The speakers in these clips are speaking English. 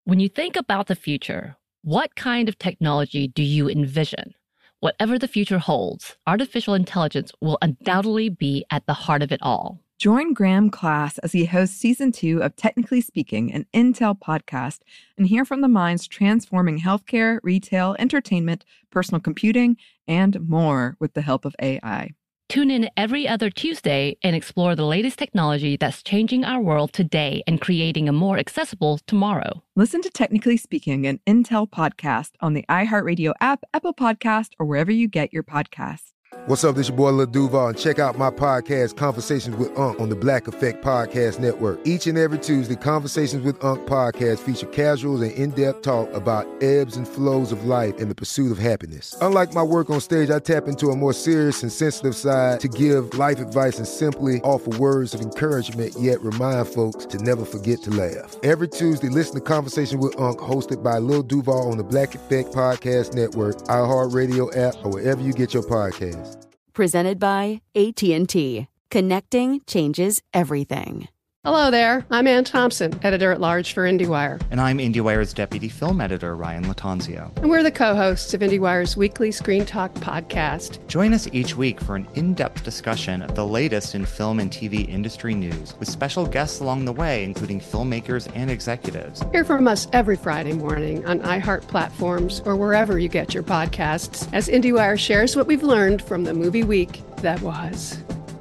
When you think about the future, what kind of technology do you envision? Whatever the future holds, artificial intelligence will undoubtedly be at the heart of it all. Join Graham Class as he hosts Season 2 of Technically Speaking, an Intel podcast, and hear from the minds transforming healthcare, retail, entertainment, personal computing, and more with the help of AI. Tune in every other Tuesday and explore the latest technology that's changing our world today and creating a more accessible tomorrow. Listen to Technically Speaking, an Intel podcast on the iHeartRadio app, Apple Podcast, or wherever you get your podcasts. What's up, this your boy Lil Duval, and check out my podcast, Conversations with Unc, on the Black Effect Podcast Network. Each and every Tuesday, Conversations with Unc podcast feature casual and in-depth talk about ebbs and flows of life and the pursuit of happiness. Unlike my work on stage, I tap into a more serious and sensitive side to give life advice and simply offer words of encouragement, yet remind folks to never forget to laugh. Every Tuesday, listen to Conversations with Unc, hosted by Lil Duval on the Black Effect Podcast Network, iHeartRadio app, or wherever you get your podcasts. Presented by AT&T. Connecting changes everything. Hello there. I'm Ann Thompson, editor-at-large for IndieWire. And I'm IndieWire's deputy film editor, Ryan Latanzio. And we're the co-hosts of IndieWire's weekly Screen Talk podcast. Join us each week for an in-depth discussion of the latest in film and TV industry news, with special guests along the way, including filmmakers and executives. Hear from us every Friday morning on iHeart platforms or wherever you get your podcasts, as IndieWire shares what we've learned from the movie week that was.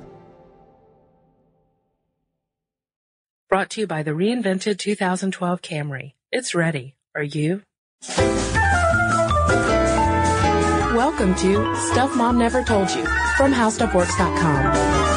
Brought to you by the reinvented 2012 Camry. It's ready. Are you? Welcome to Stuff Mom Never Told You from HowStuffWorks.com.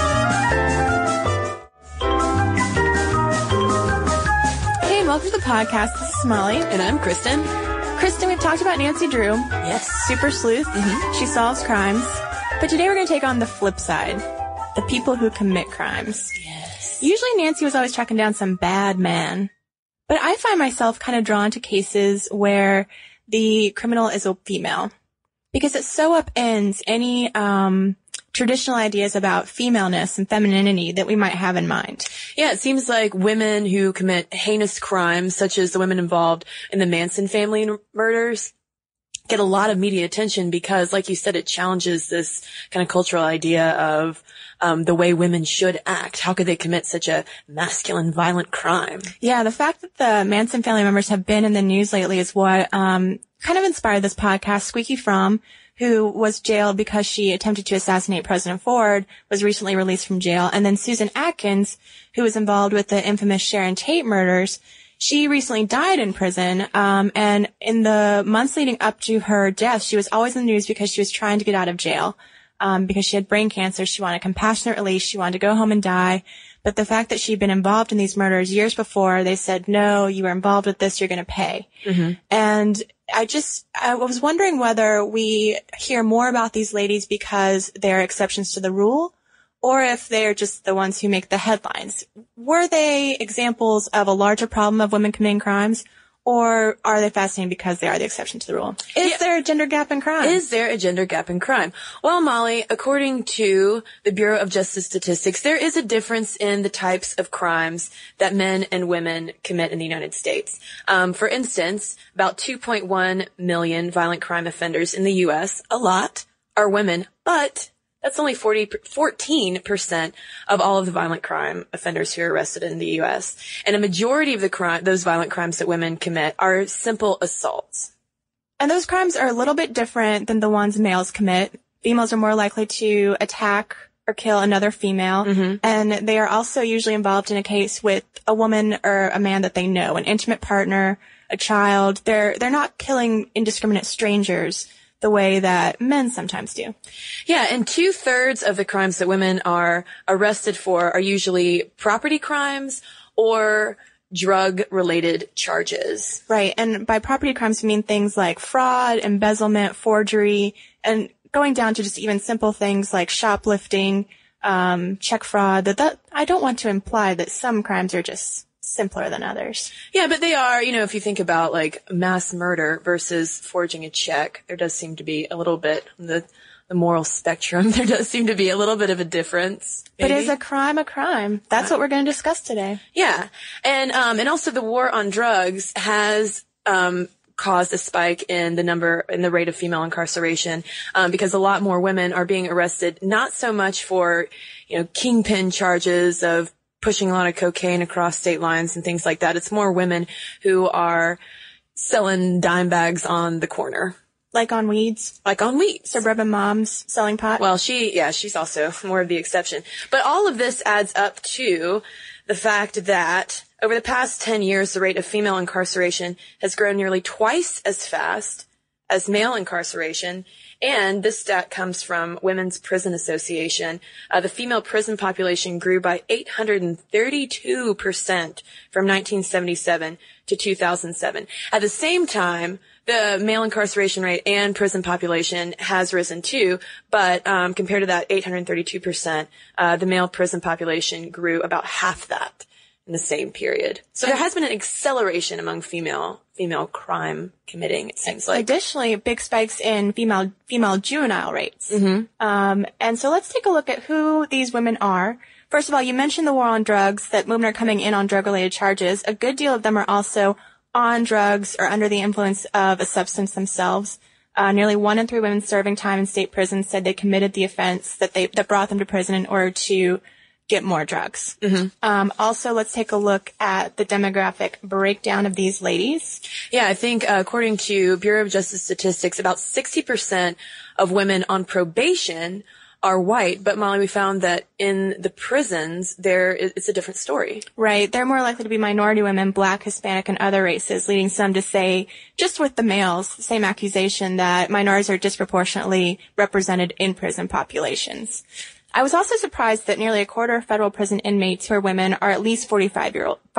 Hey, and welcome to the podcast. This is Molly. And I'm Kristen. Kristen, we've talked about Nancy Drew. Yes. Super sleuth. Mm-hmm. She solves crimes. But today we're going to take on the flip side. The people who commit crimes. Yes. Usually Nancy was always tracking down some bad man. But I find myself kind of drawn to cases where the criminal is a female. Because it so upends any traditional ideas about femaleness and femininity that we might have in mind. Yeah, it seems like women who commit heinous crimes, such as the women involved in the Manson family murders, get a lot of media attention because, like you said, it challenges this kind of cultural idea of the way women should act. How could they commit such a masculine, violent crime? Yeah, the fact that the Manson family members have been in the news lately is what kind of inspired this podcast. Squeaky Fromm, who was jailed because she attempted to assassinate President Ford, was recently released from jail. And then Susan Atkins, who was involved with the infamous Sharon Tate murders, she recently died in prison, and in the months leading up to her death, she was always in the news because she was trying to get out of jail, because she had brain cancer. She wanted compassionate release. She wanted to go home and die. But the fact that she'd been involved in these murders years before, they said, no, you were involved with this, you're going to pay. Mm-hmm. And I was wondering whether we hear more about these ladies because they're exceptions to the rule, or if they're just the ones who make the headlines. Were they examples of a larger problem of women committing crimes, or are they fascinating because they are the exception to the rule? Is there a gender gap in crime? Is there a gender gap in crime? Well, Molly, according to the Bureau of Justice Statistics, there is a difference in the types of crimes that men and women commit in the United States. For instance, about 2.1 million violent crime offenders in the U.S., a lot, are women, but that's only 14% of all of the violent crime offenders who are arrested in the U.S. And a majority of those violent crimes that women commit are simple assaults. And those crimes are a little bit different than the ones males commit. Females are more likely to attack or kill another female. Mm-hmm. And they are also usually involved in a case with a woman or a man that they know, an intimate partner, a child. They're not killing indiscriminate strangers the way that men sometimes do. Yeah, and 2/3 of the crimes that women are arrested for are usually property crimes or drug-related charges. Right, and by property crimes we mean things like fraud, embezzlement, forgery, and going down to just even simple things like shoplifting, check fraud. That I don't want to imply that some crimes are just simpler than others. Yeah, but they are, if you think about like mass murder versus forging a check, there does seem to be a little bit on the moral spectrum, there does seem to be a little bit of a difference. Maybe. But is a crime a crime? That's what we're going to discuss today. Yeah. And also the war on drugs has, caused a spike in the rate of female incarceration, because a lot more women are being arrested, not so much for, kingpin charges of pushing a lot of cocaine across state lines and things like that. It's more women who are selling dime bags on the corner. Like on weeds? Like on weeds. Suburban moms selling pot? Well, she's also more of the exception. But all of this adds up to the fact that over the past 10 years, the rate of female incarceration has grown nearly twice as fast as male incarceration. And this stat comes from Women's Prison Association. The female prison population grew by 832% from 1977 to 2007. At the same time, the male incarceration rate and prison population has risen too, but compared to that 832%, the male prison population grew about half that in the same period. So there has been an acceleration among female crime committing, it seems like. Additionally, big spikes in female juvenile rates. Mm-hmm. And so let's take a look at who these women are. First of all, you mentioned the war on drugs, that women are coming in on drug-related charges. A good deal of them are also on drugs or under the influence of a substance themselves. Nearly 1 in 3 women serving time in state prisons said they committed the offense that brought them to prison in order to get more drugs. Mm-hmm. Also, let's take a look at the demographic breakdown of these ladies. Yeah, I think according to Bureau of Justice Statistics, about 60% of women on probation are white, but Molly, we found that in the prisons, it's a different story. Right. They're more likely to be minority women, Black, Hispanic, and other races, leading some to say, just with the males, the same accusation that minorities are disproportionately represented in prison populations. I was also surprised that nearly a quarter of federal prison inmates who are women are at least 45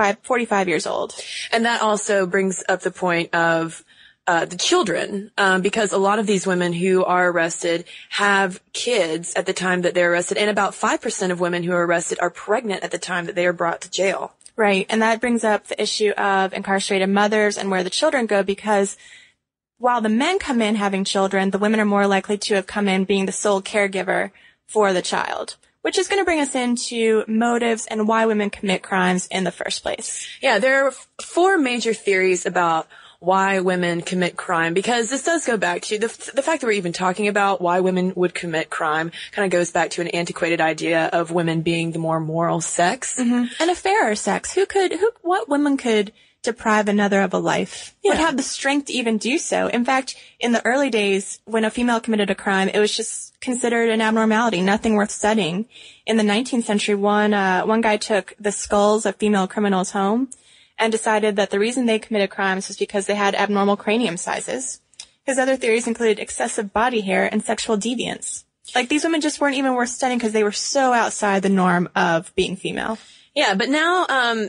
years old. And that also brings up the point of the children, because a lot of these women who are arrested have kids at the time that they're arrested, and about 5% of women who are arrested are pregnant at the time that they are brought to jail. Right, and that brings up the issue of incarcerated mothers and where the children go, because while the men come in having children, the women are more likely to have come in being the sole caregiver for the child, which is going to bring us into motives and why women commit crimes in the first place. Yeah, there are 4 major theories about why women commit crime, because this does go back to the fact that we're even talking about why women would commit crime kind of goes back to an antiquated idea of women being the more moral sex. Mm-hmm. And a fairer sex. What woman could deprive another of a life? Yeah. Would have the strength to even do so. In fact, in the early days, when a female committed a crime, it was just considered an abnormality, nothing worth studying. In the 19th century, one guy took the skulls of female criminals home and decided that the reason they committed crimes was because they had abnormal cranium sizes. His other theories included excessive body hair and sexual deviance. Like, these women just weren't even worth studying because they were so outside the norm of being female. Yeah, but now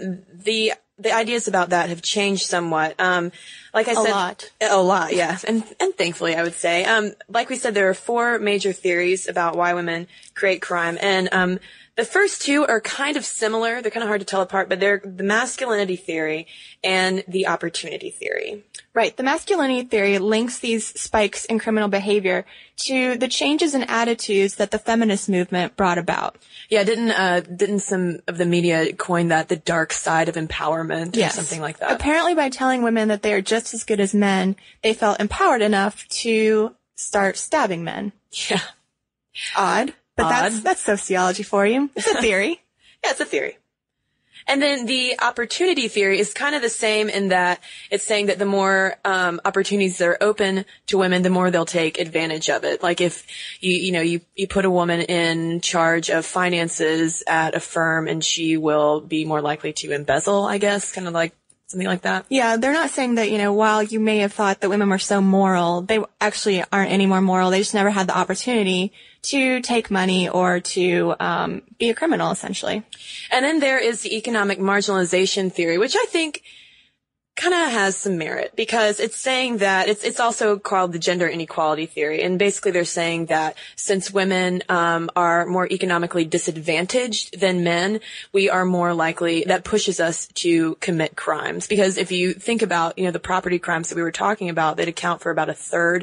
the ideas about that have changed somewhat. Like I said, a lot, yeah, and thankfully, I would say. Like we said, there are 4 major theories about why women create crime, and the first 2 are kind of similar. They're kind of hard to tell apart, but they're the masculinity theory and the opportunity theory. Right. The masculinity theory links these spikes in criminal behavior to the changes in attitudes that the feminist movement brought about. Yeah, didn't some of the media coin that the dark side of empowerment or something like that? Apparently by telling women that they are just as good as men, they felt empowered enough to start stabbing men. Yeah. Odd. But that's sociology for you. It's a theory. Yeah, it's a theory. And then the opportunity theory is kind of the same in that it's saying that the more opportunities that are open to women, the more they'll take advantage of it. Like if you put a woman in charge of finances at a firm, and she will be more likely to embezzle, I guess, kind of like something like that. Yeah, they're not saying that, while you may have thought that women were so moral, they actually aren't any more moral. They just never had the opportunity to take money or to be a criminal, essentially. And then there is the economic marginalization theory, which I think kind of has some merit, because it's saying that it's also called the gender inequality theory. And basically they're saying that since women are more economically disadvantaged than men, we are more likely, that pushes us to commit crimes. Because if you think about, the property crimes that we were talking about, that account for about a third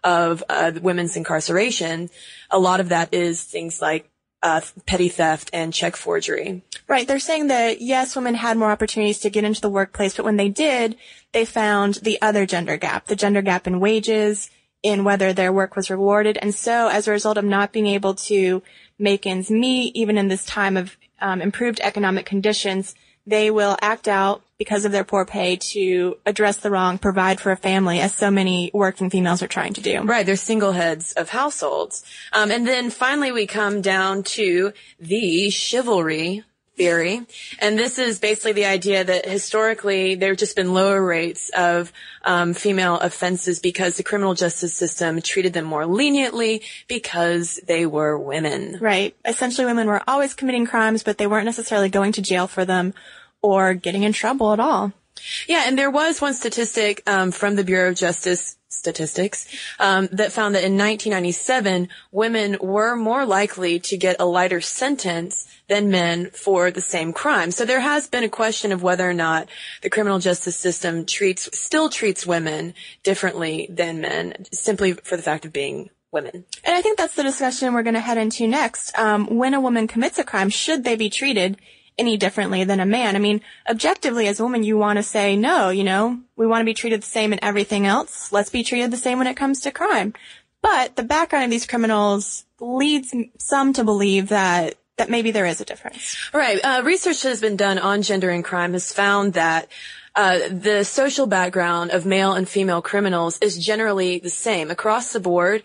of women's incarceration, a lot of that is things like petty theft and check forgery. Right. They're saying that, yes, women had more opportunities to get into the workplace, but when they did, they found the other gender gap, the gender gap in wages, in whether their work was rewarded. And so as a result of not being able to make ends meet, even in this time of improved economic conditions, they will act out because of their poor pay to address the wrong, provide for a family, as so many working females are trying to do. Right. They're single heads of households. And then finally we come down to the chivalry theory. And this is basically the idea that historically there have just been lower rates of female offenses because the criminal justice system treated them more leniently because they were women. Right. Essentially, women were always committing crimes, but they weren't necessarily going to jail for them or getting in trouble at all. Yeah, and there was one statistic from the Bureau of Justice Statistics that found that in 1997, women were more likely to get a lighter sentence than men for the same crime. So there has been a question of whether or not the criminal justice system still treats women differently than men, simply for the fact of being women. And I think that's the discussion we're going to head into next. When a woman commits a crime, should they be treated any differently than a man? I mean, objectively, as a woman, you want to say, no, we want to be treated the same in everything else. Let's be treated the same when it comes to crime. But the background of these criminals leads some to believe that maybe there is a difference. Right. Research that has been done on gender and crime has found that the social background of male and female criminals is generally the same across the board.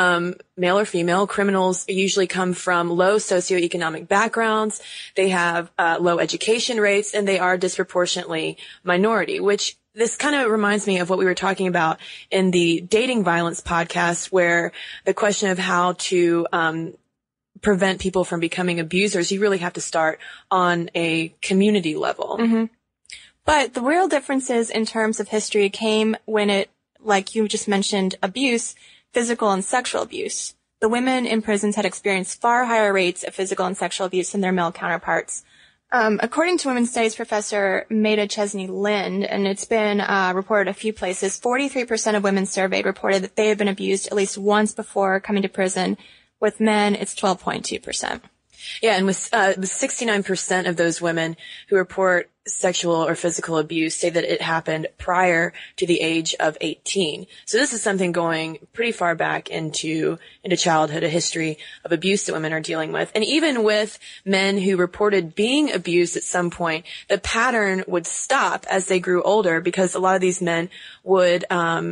Male or female criminals usually come from low socioeconomic backgrounds. They have low education rates, and they are disproportionately minority, which this kind of reminds me of what we were talking about in the dating violence podcast, where the question of how to prevent people from becoming abusers, you really have to start on a community level. Mm-hmm. But the real differences in terms of history came when it, like you just mentioned, abuse, physical and sexual abuse. The women in prisons had experienced far higher rates of physical and sexual abuse than their male counterparts. According to women's studies professor Meta Chesney Lind, and it's been reported a few places, 43% of women surveyed reported that they had been abused at least once before coming to prison. With men, it's 12.2%. Yeah, and with 69% of those women who report sexual or physical abuse say that it happened prior to the age of 18. So this is something going pretty far back into childhood, a history of abuse that women are dealing with. And even with men who reported being abused at some point, the pattern would stop as they grew older, because a lot of these men would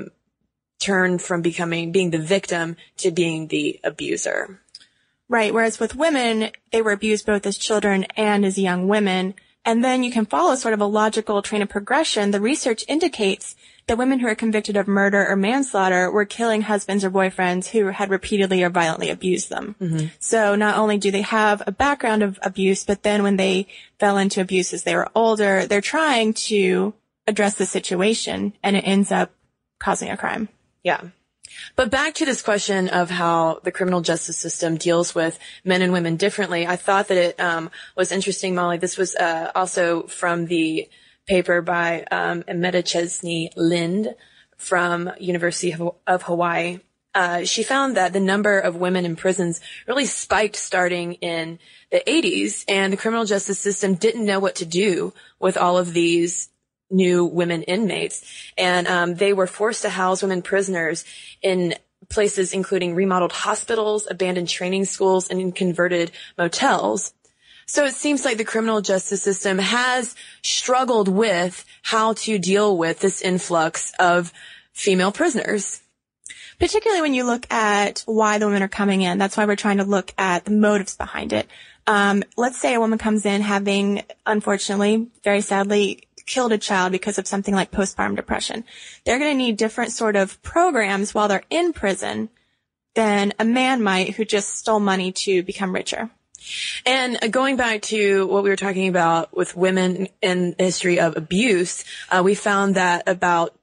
turn from being the victim to being the abuser. Right, whereas with women, they were abused both as children and as young women. And then you can follow sort of a logical train of progression. The research indicates that women who are convicted of murder or manslaughter were killing husbands or boyfriends who had repeatedly or violently abused them. Mm-hmm. So not only do they have a background of abuse, but then when they fell into abuse as they were older, they're trying to address the situation, and it ends up causing a crime. Yeah. But back to this question of how the criminal justice system deals with men and women differently, I thought that it was interesting, Molly. This was also from the paper by Meta Chesney Lind from University of Hawaii. She found that the number of women in prisons really spiked starting in the 80s, and the criminal justice system didn't know what to do with all of these new women inmates. And they were forced to house women prisoners in places including remodeled hospitals, abandoned training schools, and in converted motels. So it seems like the criminal justice system has struggled with how to deal with this influx of female prisoners. Particularly when you look at why the women are coming in. That's why we're trying to look at the motives behind it. Let's say a woman comes in having, unfortunately, very sadly, killed a child because of something like postpartum depression. They're going to need different sort of programs while they're in prison than a man might who just stole money to become richer. And going back to what we were talking about with women in the history of abuse, we found that about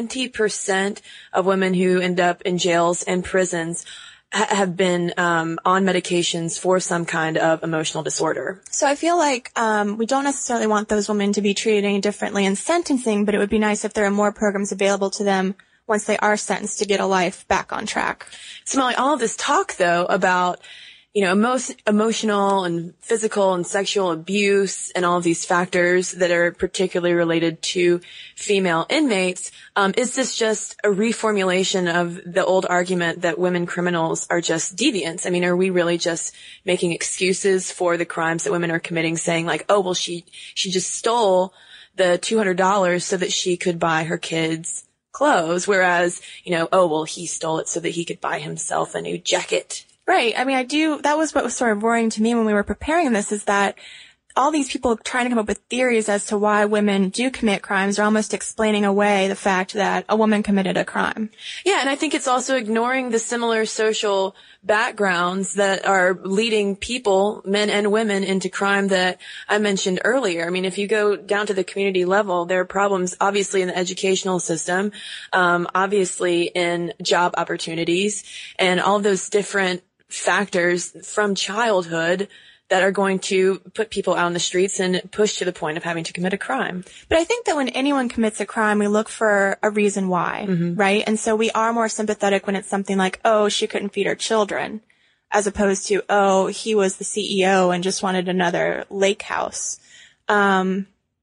20% of women who end up in jails and prisons have been on medications for some kind of emotional disorder. So I feel like we don't necessarily want those women to be treated any differently in sentencing, but it would be nice if there are more programs available to them once they are sentenced to get a life back on track. So Molly, all of this talk though about, emotional and physical and sexual abuse and all of these factors that are particularly related to female inmates, is this just a reformulation of the old argument that women criminals are just deviants? I mean, are we really just making excuses for the crimes that women are committing, saying like, oh, well, she just stole the $200 so that she could buy her kids clothes, whereas, oh, well, he stole it so that he could buy himself a new jacket. Right. I mean, that was what was sort of worrying to me when we were preparing this, is that all these people trying to come up with theories as to why women do commit crimes are almost explaining away the fact that a woman committed a crime. Yeah, and I think it's also ignoring the similar social backgrounds that are leading people, men and women, into crime that I mentioned earlier. I mean, if you go down to the community level, there are problems obviously in the educational system, obviously in job opportunities, and all those different factors from childhood that are going to put people out on the streets and push to the point of having to commit a crime. But I think that when anyone commits a crime, we look for a reason why, right? And so we are more sympathetic when it's something like, oh, she couldn't feed her children, as opposed to, oh, he was the CEO and just wanted another lake house. But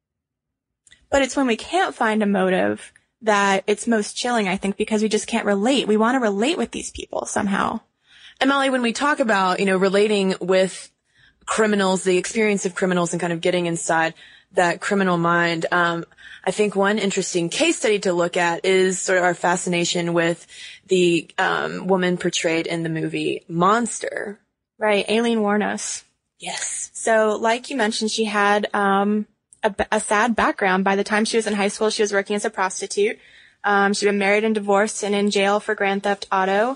it's when we can't find a motive that it's most chilling, I think, because we just can't relate. We want to relate with these people somehow. And Molly, when we talk about, relating with criminals, the experience of criminals and kind of getting inside that criminal mind, I think one interesting case study to look at is sort of our fascination with the woman portrayed in the movie Monster. Right, Aileen Wuornos. Yes. So, like you mentioned, she had a sad background. By the time she was in high school, she was working as a prostitute. She'd been married and divorced and in jail for grand theft auto.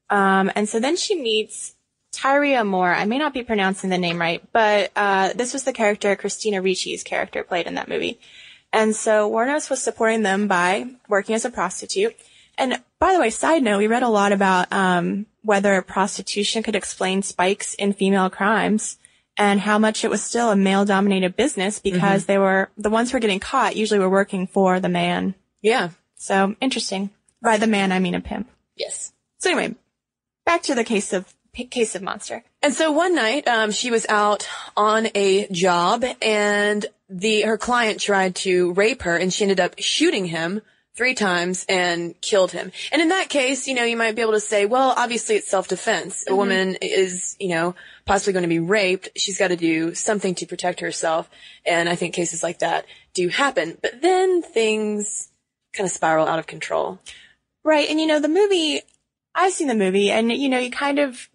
And so then she meets Tyria Moore. I may not be pronouncing the name right, but this was the character Christina Ricci's character played in that movie. And so Wuornos was supporting them by working as a prostitute. And by the way, side note, we read a lot about whether prostitution could explain spikes in female crimes and how much it was still a male-dominated business because they were the ones who were getting caught usually were working for the man. Yeah. So interesting. By the man, I mean a pimp. Yes. So anyway, back to the case of Monster. And so one night, she was out on a job and her client tried to rape her and she ended up shooting him 3 times and killed him. And in that case, you might be able to say, well, obviously it's self-defense. A woman is, possibly going to be raped. She's got to do something to protect herself. And I think cases like that do happen. But then things kind of spiral out of control. Right. And the movie, I've seen the movie and, you kind of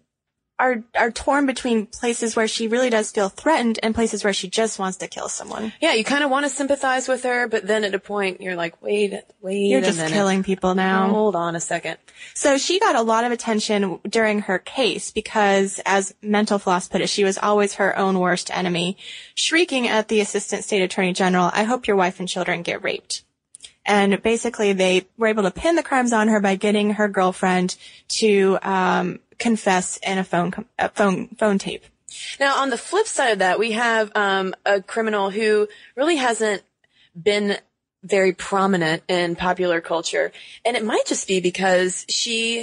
are torn between places where she really does feel threatened and places where she just wants to kill someone. Yeah, you kind of want to sympathize with her, but then at a point you're like, wait You're just killing people now. Hold on a second. So she got a lot of attention during her case because, as Mental Floss put it, she was always her own worst enemy, shrieking at the Assistant State Attorney General, "I hope your wife and children get raped." And basically they were able to pin the crimes on her by getting her girlfriend to confess in a phone tape. Now, on the flip side of that, we have a criminal who really hasn't been very prominent in popular culture. And it might just be because she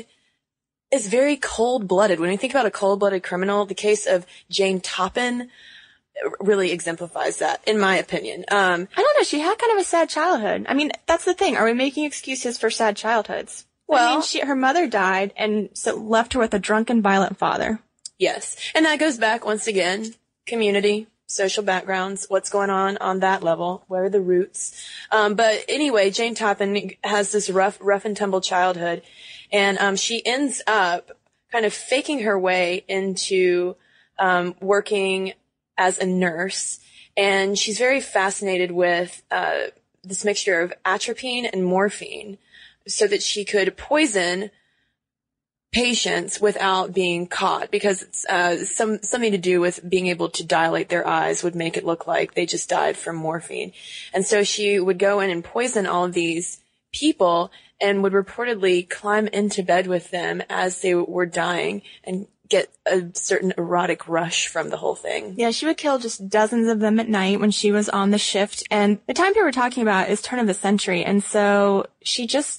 is very cold-blooded. When we think about a cold-blooded criminal, the case of Jane Toppin really exemplifies that, in my opinion. I don't know. She had kind of a sad childhood. I mean, that's the thing. Are we making excuses for sad childhoods? Well, I mean, her mother died and so left her with a drunken, violent father. Yes. And that goes back, once again, community, social backgrounds, what's going on that level, where are the roots. But anyway, Jane Toppin has this rough and tumble childhood, and she ends up kind of faking her way into working as a nurse, and she's very fascinated with this mixture of atropine and morphine, so that she could poison patients without being caught, because it's something to do with being able to dilate their eyes would make it look like they just died from morphine. And so she would go in and poison all of these people and would reportedly climb into bed with them as they were dying and get a certain erotic rush from the whole thing. Yeah, she would kill just dozens of them at night when she was on the shift. And the time period we're talking about is turn of the century. And so she just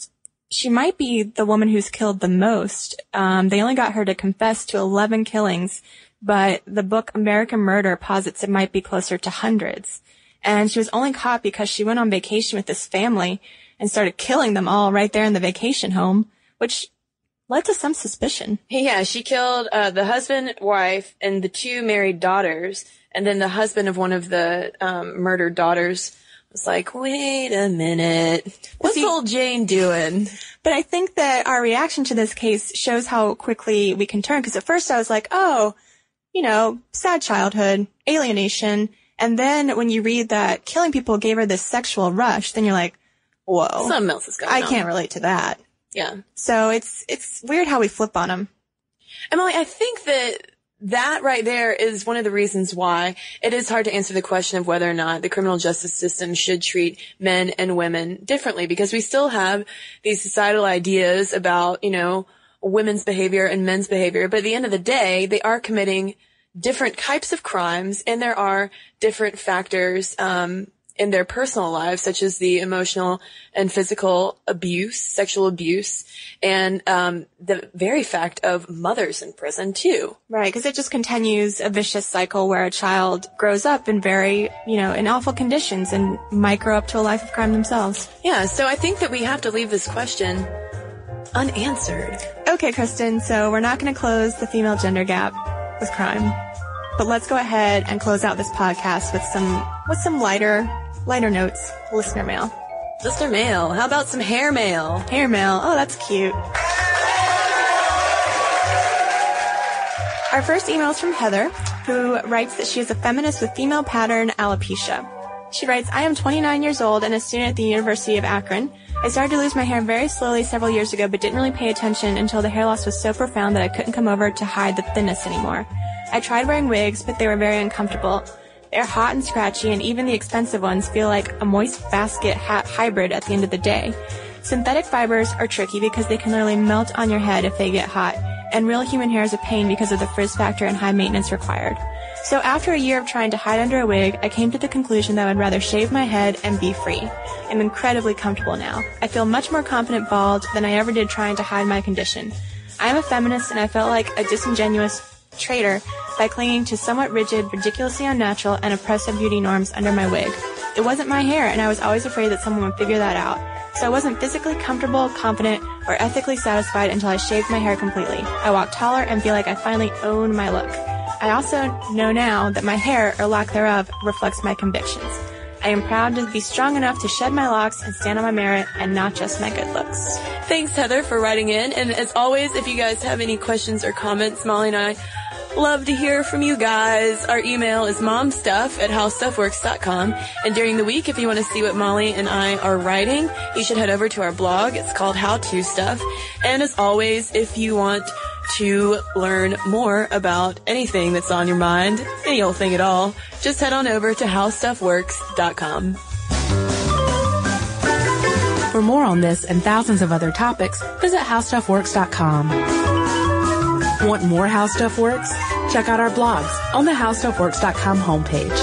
she might be the woman who's killed the most. They only got her to confess to 11 killings, but the book American Murder posits it might be closer to hundreds. And she was only caught because she went on vacation with this family and started killing them all right there in the vacation home, which led to some suspicion. Yeah, she killed the husband, wife, and the 2 married daughters, and then the husband of one of the murdered daughters was like, wait a minute, what's old Jane doing? But I think that our reaction to this case shows how quickly we can turn, because at first I was like, oh, you know, sad childhood, alienation, and then when you read that killing people gave her this sexual rush, then you're like, whoa. Something else is going on. I can't relate to that. Yeah. So it's weird how we flip on them. Emily, I think that right there is one of the reasons why it is hard to answer the question of whether or not the criminal justice system should treat men and women differently, because we still have these societal ideas about, you know, women's behavior and men's behavior. But at the end of the day, they are committing different types of crimes, and there are different factors in their personal lives, such as the emotional and physical abuse, sexual abuse, and the very fact of mothers in prison, too. Right, because it just continues a vicious cycle where a child grows up in very, you know, in awful conditions and might grow up to a life of crime themselves. Yeah, so I think that we have to leave this question unanswered. Okay, Kristen, so we're not going to close the female gender gap with crime, but let's go ahead and close out this podcast with some lighter notes. Listener mail. Listener mail. How about some hair mail? Hair mail. Oh, that's cute. Our first email is from Heather, who writes that she is a feminist with female pattern alopecia. She writes, I am 29 years old and a student at the University of Akron. I started to lose my hair very slowly several years ago, but didn't really pay attention until the hair loss was so profound that I couldn't come over to hide the thinness anymore. I tried wearing wigs, but they were very uncomfortable. They're hot and scratchy, and even the expensive ones feel like a moist basket hat hybrid at the end of the day. Synthetic fibers are tricky because they can literally melt on your head if they get hot, and real human hair is a pain because of the frizz factor and high maintenance required. So after a year of trying to hide under a wig, I came to the conclusion that I would rather shave my head and be free. I'm incredibly comfortable now. I feel much more confident bald than I ever did trying to hide my condition. I am a feminist, and I felt like a disingenuous traitor by clinging to somewhat rigid, ridiculously unnatural, and oppressive beauty norms under my wig. It wasn't my hair, and I was always afraid that someone would figure that out. So I wasn't physically comfortable, confident, or ethically satisfied until I shaved my hair completely. I walk taller and feel like I finally own my look. I also know now that my hair, or lack thereof, reflects my convictions. I am proud to be strong enough to shed my locks and stand on my merit and not just my good looks. Thanks, Heather, for writing in. And as always, if you guys have any questions or comments, Molly and I love to hear from you guys. Our email is momstuff@howstuffworks.com. And during the week, if you want to see what Molly and I are writing, you should head over to our blog. It's called How To Stuff. And as always, if you want to learn more about anything that's on your mind, any old thing at all, just head on over to howstuffworks.com. For more on this and thousands of other topics, visit howstuffworks.com. Want more How Stuff Works? Check out our blogs on the howstuffworks.com homepage.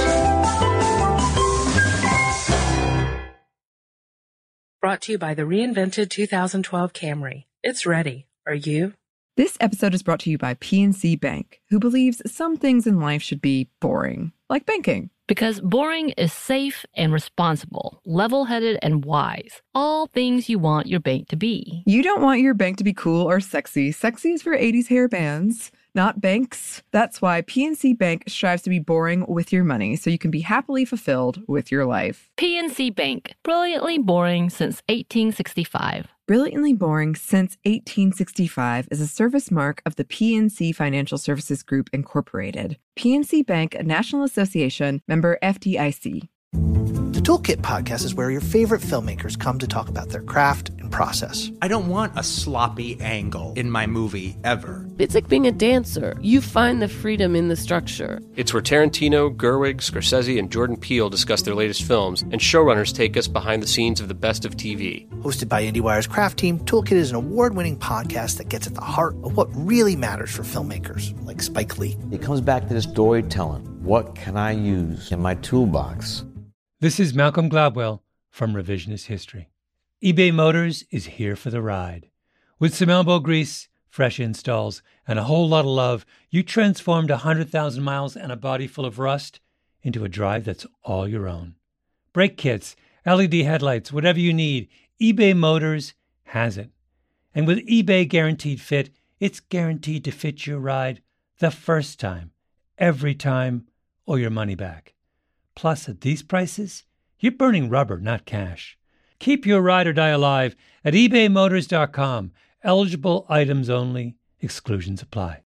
Brought to you by the reinvented 2012 Camry. It's ready. Are you? This episode is brought to you by PNC Bank, who believes some things in life should be boring, like banking. Because boring is safe and responsible, level-headed and wise. All things you want your bank to be. You don't want your bank to be cool or sexy. Sexy is for 80s hair bands, not banks. That's why PNC Bank strives to be boring with your money so you can be happily fulfilled with your life. PNC Bank, brilliantly boring since 1865. Brilliantly Boring Since 1865 is a service mark of the PNC Financial Services Group, Incorporated. PNC Bank, a National Association, member FDIC. The Toolkit podcast is where your favorite filmmakers come to talk about their craft and process. I don't want a sloppy angle in my movie, ever. It's like being a dancer. You find the freedom in the structure. It's where Tarantino, Gerwig, Scorsese, and Jordan Peele discuss their latest films, and showrunners take us behind the scenes of the best of TV. Hosted by IndieWire's craft team, Toolkit is an award-winning podcast that gets at the heart of what really matters for filmmakers, like Spike Lee. It comes back to the storytelling. What can I use in my toolbox? This is Malcolm Gladwell from Revisionist History. eBay Motors is here for the ride. With some elbow grease, fresh installs, and a whole lot of love, you transformed 100,000 miles and a body full of rust into a drive that's all your own. Brake kits, LED headlights, whatever you need, eBay Motors has it. And with eBay Guaranteed Fit, it's guaranteed to fit your ride the first time, every time, or your money back. Plus, at these prices, you're burning rubber, not cash. Keep your ride or die alive at ebaymotors.com. Eligible items only. Exclusions apply.